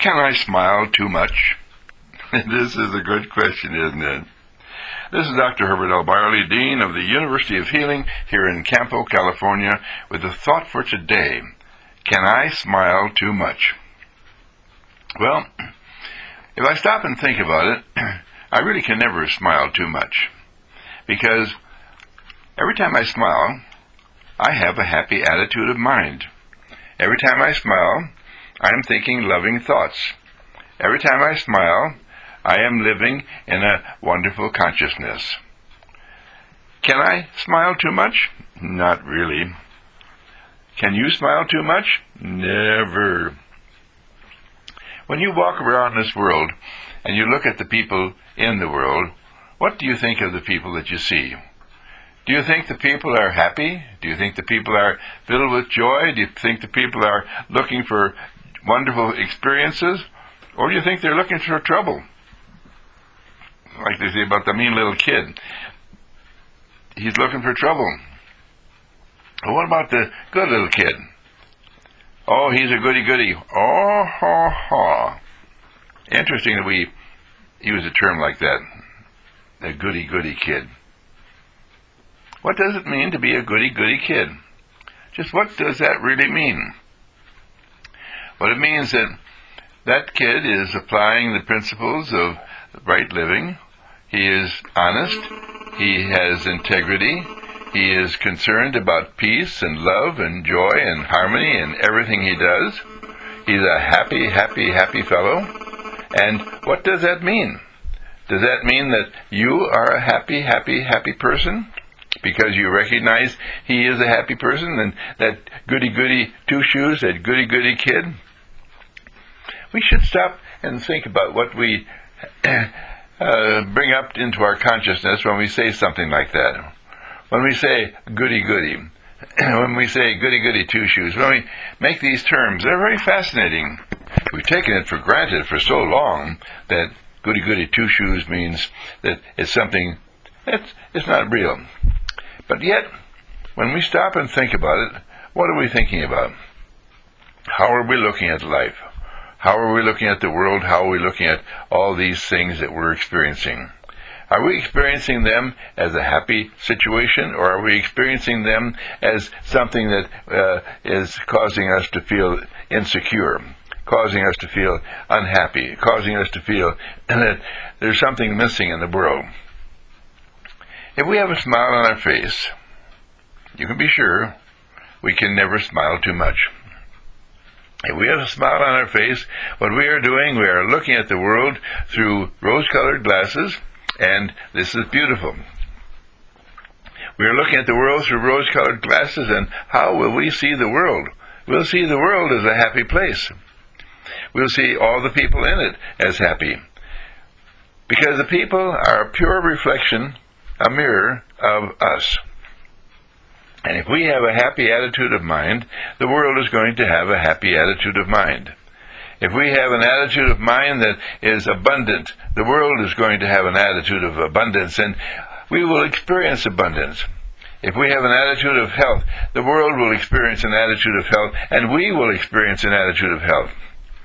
Can I smile too much? This is a good question, isn't it? This is Dr. Herbert L. Byerly, Dean of the University of Healing here in Campo, California, with a thought for today. Can I smile too much? Well, if I stop and think about it, I really can never smile too much. Because every time I smile, I have a happy attitude of mind. Every time I smile, I am thinking loving thoughts. Every time I smile, I am living in a wonderful consciousness. Can I smile too much? Not really. Can you smile too much? Never. When you walk around this world and you look at the people in the world, what do you think of the people that you see? Do you think the people are happy? Do you think the people are filled with joy? Do you think the people are looking for wonderful experiences? Or do you think they're looking for trouble? Like they say about the mean little kid. He's looking for trouble. Well, what about the good little kid? Oh, he's a goody-goody. Oh, ha, ha. Interesting that we use a term like that. A goody-goody kid. What does it mean to be a goody-goody kid? Just what does that really mean? Well, it means that that kid is applying the principles of right living. He is honest. He has integrity. He is concerned about peace and love and joy and harmony in everything he does. He's a happy, happy, happy fellow. And what does that mean? Does that mean that you are a happy, happy, happy person? Because you recognize he is a happy person and that goody-goody two-shoes, that goody-goody kid? We should stop and think about what we bring up into our consciousness when we say something like that. When we say goody-goody, when we say goody-goody two-shoes, when we make these terms, they're very fascinating. We've taken it for granted for so long that goody-goody two-shoes means that it's something it's not real. But yet, when we stop and think about it, what are we thinking about? How are we looking at life? How are we looking at the world? How are we looking at all these things that we're experiencing? Are we experiencing them as a happy situation, or are we experiencing them as something that is causing us to feel insecure, causing us to feel unhappy, causing us to feel that there's something missing in the world? If we have a smile on our face, you can be sure we can never smile too much. If we have a smile on our face, what we are doing, we are looking at the world through rose-colored glasses, and this is beautiful. We are looking at the world through rose-colored glasses, and how will we see the world? We'll see the world as a happy place. We'll see all the people in it as happy. Because the people are a pure reflection, a mirror of us. And if we have a happy attitude of mind, the world is going to have a happy attitude of mind. If we have an attitude of mind that is abundant, the world is going to have an attitude of abundance, and we will experience abundance. If we have an attitude of health, the world will experience an attitude of health, and we will experience an attitude of health.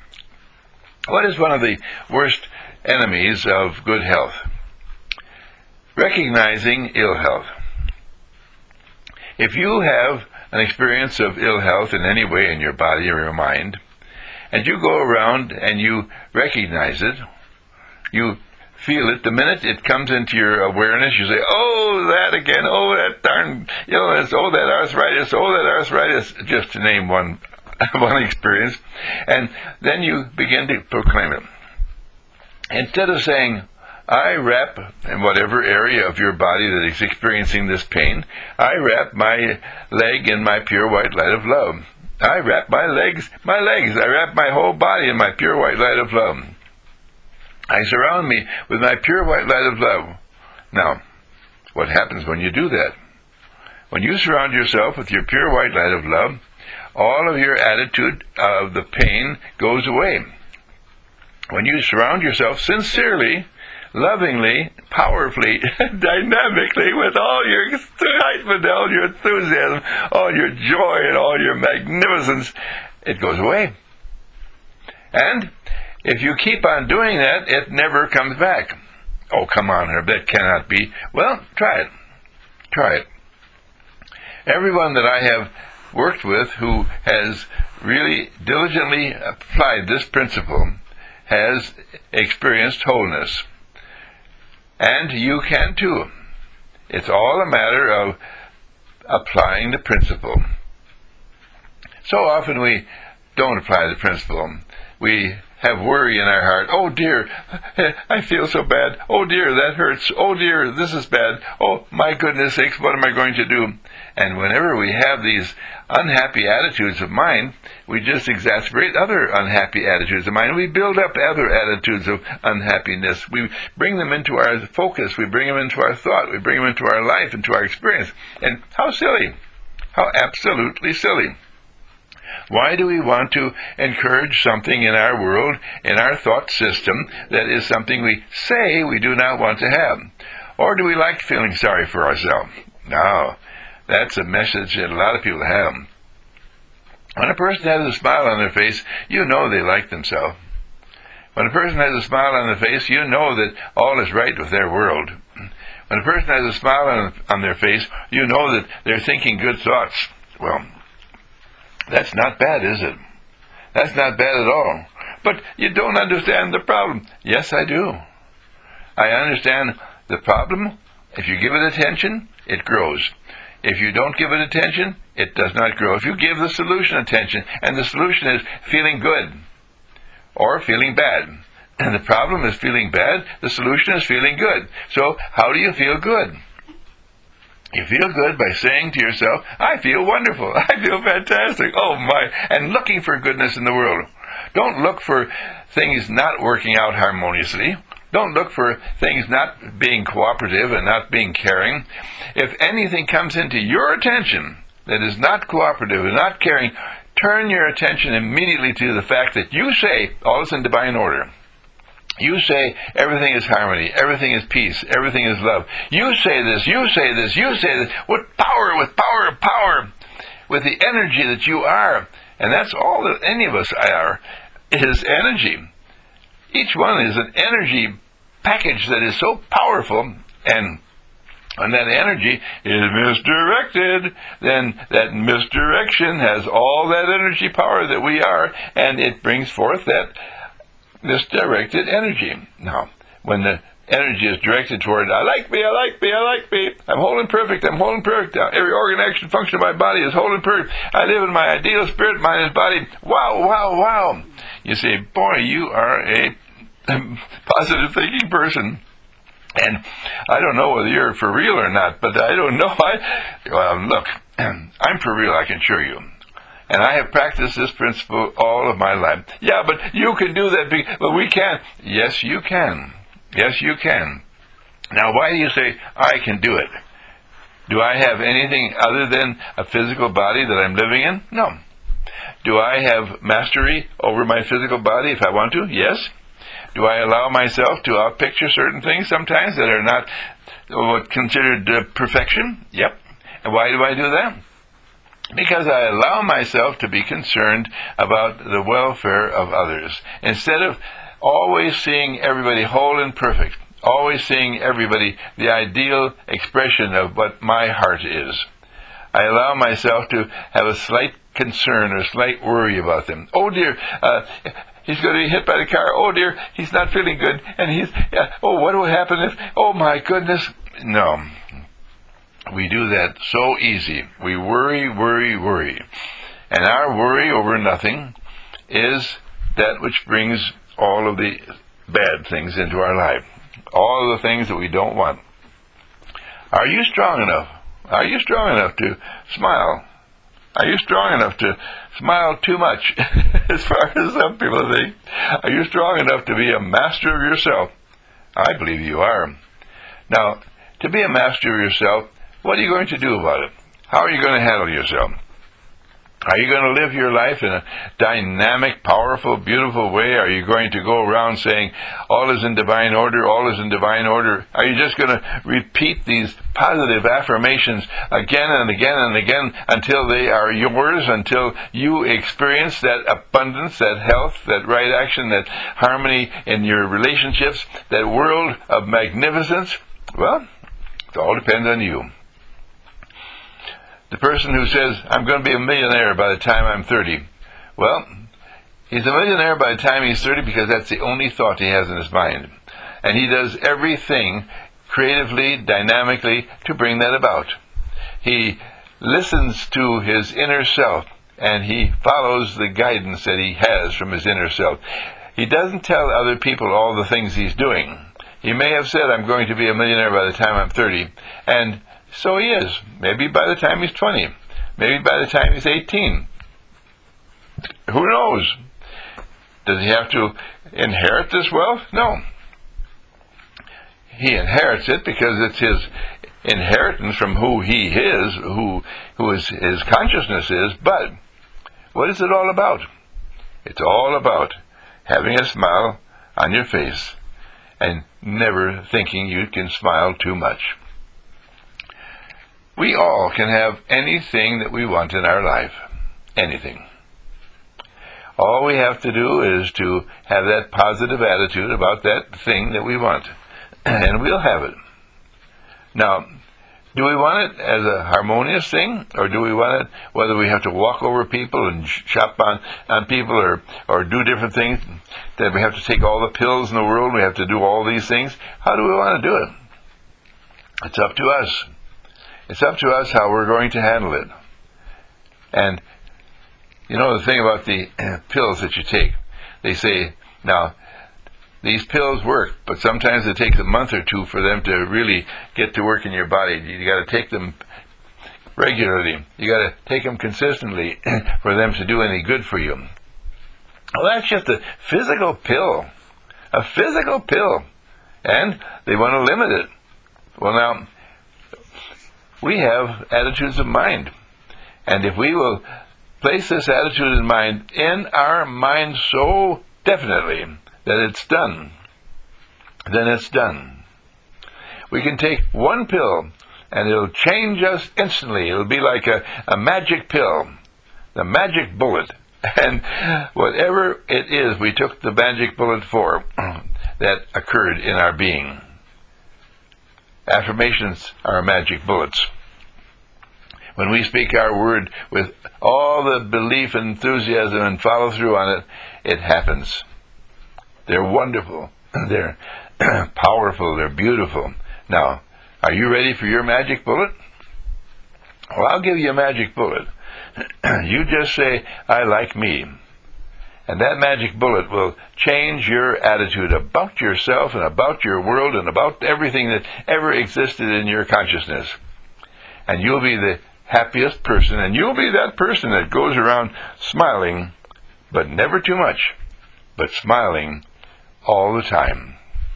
What is one of the worst enemies of good health? Recognizing ill health. If you have an experience of ill health in any way in your body or your mind, and you go around and you recognize it, you feel it, the minute it comes into your awareness, you say, oh, that again, oh, that darn illness, oh, that arthritis, just to name one experience, and then you begin to proclaim it. Instead of saying, I wrap, in whatever area of your body that is experiencing this pain, I wrap my leg in my pure white light of love. I wrap my legs, I wrap my whole body in my pure white light of love. I surround me with my pure white light of love. Now, what happens when you do that? When you surround yourself with your pure white light of love, all of your attitude of the pain goes away. When you surround yourself sincerely, lovingly, powerfully, dynamically, with all your excitement, all your enthusiasm, all your joy, and all your magnificence, it goes away. And If you keep on doing that, it never comes back. Oh, come on, Herb, that cannot be. Well, try it. Try it. Everyone that I have worked with who has really diligently applied this principle has experienced wholeness. And you can too. It's all a matter of applying the principle. So often we don't apply the principle. We have worry in our heart. Oh dear, I feel so bad. Oh dear, that hurts. Oh dear, this is bad. Oh my goodness sakes, what am I going to do? And whenever we have these unhappy attitudes of mind, we just exacerbate other unhappy attitudes of mind. We build up other attitudes of unhappiness. We bring them into our focus. We bring them into our thought. We bring them into our life, into our experience. And how silly. How absolutely silly. Why do we want to encourage something in our world, in our thought system, that is something we say we do not want to have? Or do we like feeling sorry for ourselves? No, that's a message that a lot of people have. When a person has a smile on their face, you know they like themselves. When a person has a smile on their face, you know that all is right with their world. When a person has a smile on their face, you know that they're thinking good thoughts. Well, that's not bad, is it? That's not bad at all. But you don't understand the problem. Yes, I do. I understand the problem. If you give it attention, it grows. If you don't give it attention, it does not grow. If you give the solution attention, and the solution is feeling good or feeling bad, and the problem is feeling bad, the solution is feeling good. So how do you feel good? You feel good by saying to yourself, I feel wonderful, I feel fantastic, oh my, and looking for goodness in the world. Don't look for things not working out harmoniously. Don't look for things not being cooperative and not being caring. If anything comes into your attention that is not cooperative and not caring, turn your attention immediately to the fact that you say all is in divine order. You say everything is harmony, everything is peace, everything is love. You say this, you say this, you say this, with power, with the energy that you are. And that's all that any of us are, is energy. Each one is an energy package that is so powerful, and when that energy is misdirected, then that misdirection has all that energy power that we are, and it brings forth that misdirected energy. Now, when the energy is directed toward, I like me, I'm whole and perfect, every organ, action, function of my body is whole and perfect, I live in my ideal spirit, mind, and body, wow. You say, boy, you are a positive thinking person. And I don't know whether you're for real or not, but I don't know. Look, I'm for real, I can assure you. And I have practiced this principle all of my life. Yeah, but you can do that, but we can't. Yes, you can. Yes, you can. Now, why do you say, I can do it? Do I have anything other than a physical body that I'm living in? No. Do I have mastery over my physical body if I want to? Yes. Do I allow myself to outpicture certain things sometimes that are not what's considered perfection? Yep. And why do I do that? Because I allow myself to be concerned about the welfare of others. Instead of always seeing everybody whole and perfect, always seeing everybody the ideal expression of what my heart is, I allow myself to have a slight concern or slight worry about them. Oh dear, he's going to be hit by the car. Oh dear, he's not feeling good. And what will happen if, oh my goodness. No. We do that so easy. We worry. And our worry over nothing is that which brings all of the bad things into our life. All of the things that we don't want. Are you strong enough? Are you strong enough to smile? Are you strong enough to smile too much, as far as some people think? Are you strong enough to be a master of yourself? I believe you are. Now, to be a master of yourself, what are you going to do about it? How are you going to handle yourself? Are you going to live your life in a dynamic, powerful, beautiful way? Are you going to go around saying, all is in divine order, all is in divine order? Are you just going to repeat these positive affirmations again and again and again until they are yours, until you experience that abundance, that health, that right action, that harmony in your relationships, that world of magnificence? Well, it all depends on you. The person who says, I'm going to be a millionaire by the time I'm 30. Well, he's a millionaire by the time he's 30 because that's the only thought he has in his mind. And he does everything creatively, dynamically to bring that about. He listens to his inner self and he follows the guidance that he has from his inner self. He doesn't tell other people all the things he's doing. He may have said, I'm going to be a millionaire by the time I'm 30, and so he is. Maybe by the time he's 20. Maybe by the time he's 18. Who knows? Does he have to inherit this wealth? No. He inherits it because it's his inheritance from who he is, who his consciousness is. But what is it all about? It's all about having a smile on your face and never thinking you can smile too much. We all can have anything that we want in our life. Anything. All we have to do is to have that positive attitude about that thing that we want. And we'll have it. Now, do we want it as a harmonious thing? Or do we want it whether we have to walk over people and shop on people or do different things? That we have to take all the pills in the world, we have to do all these things? How do we want to do it? It's up to us. It's up to us how we're going to handle it. And you know the thing about the pills that you take, they say, now, these pills work, but sometimes it takes a month or two for them to really get to work in your body. You got to take them regularly. You got to take them consistently for them to do any good for you. Well, that's just a physical pill. A physical pill. And they want to limit it. Well, now, we have attitudes of mind. And if we will place this attitude in mind in our mind so definitely that it's done, then it's done. We can take one pill and it'll change us instantly. It'll be like a magic pill, the magic bullet. And whatever it is we took the magic bullet for, that occurred in our being. Affirmations are magic bullets. When we speak our word with all the belief and enthusiasm and follow through on it, it happens. They're wonderful. They're powerful. They're beautiful. Now, are you ready for your magic bullet? Well, I'll give you a magic bullet. You just say, I like me. And that magic bullet will change your attitude about yourself and about your world and about everything that ever existed in your consciousness. And you'll be the happiest person, and you'll be that person that goes around smiling, but never too much, but smiling all the time.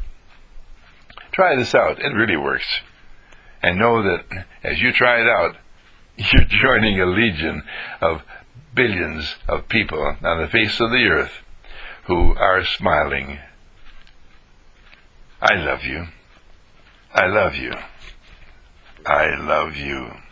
Try this out. It really works. And know that as you try it out, you're joining a legion of billions of people on the face of the earth who are smiling. I love you. I love you. I love you.